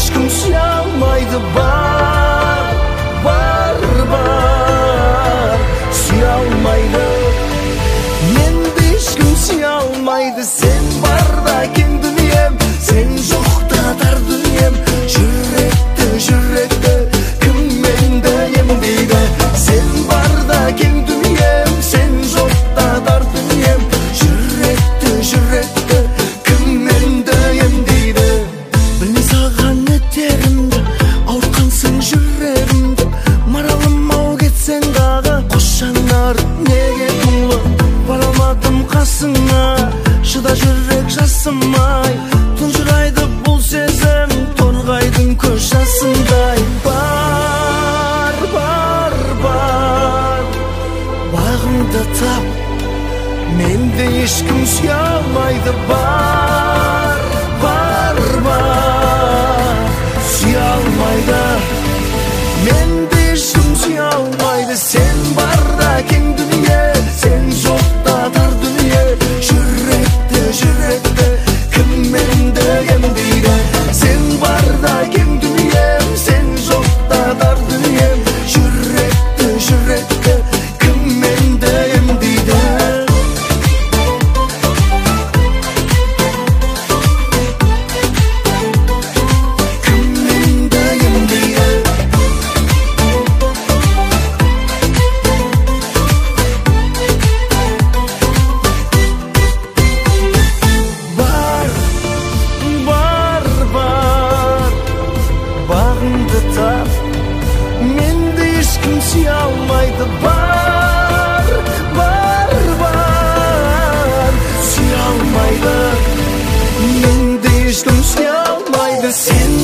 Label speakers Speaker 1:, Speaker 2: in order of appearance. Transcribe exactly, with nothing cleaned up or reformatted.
Speaker 1: ешкім сүйе алмайды. Бар, бар, бар, сүйе алмайды. Менді ешкім сүйе алмайды. Сен барда кең дүнием, сен жоқта тар дүнием. Жүректі, жүректі кім менді емдейді? Сен барда кең дүнием, сен жоқта тар дүнием. Жүректі, жүректі кім менді емдейді? Білмей саған етерімді, ауыртқансың жүрегімді. Маралым ау кетсең дағы, қош жанар неге мұңлы? Бара алмадым қасыңа, шыда жүрек жасымай. Тұнжырайды бұл сезім, торғайдың көз жасындай. Бар, бар, бар, бағыңды тап, менде ешкім сүйе алмайды. Бар, бар, бар, сүйе алмайды. Менде ешкім сүйе алмайды. Сен барда кең дүние, сен жоқта тар дүние. Жүректі, жүректі кім менді емдейді? Сен барда кең дүнием, сен жоқта тар дүнием. Жүректі, жүректі кім менді емдейді? Кім менді емдейді? Бар, бар, бар, бағыңды тап, менді ешкім сүйе алмайды. Бар, бар, бар, сүйе алмайды. Менді ешкім сүйе алмайды. Сен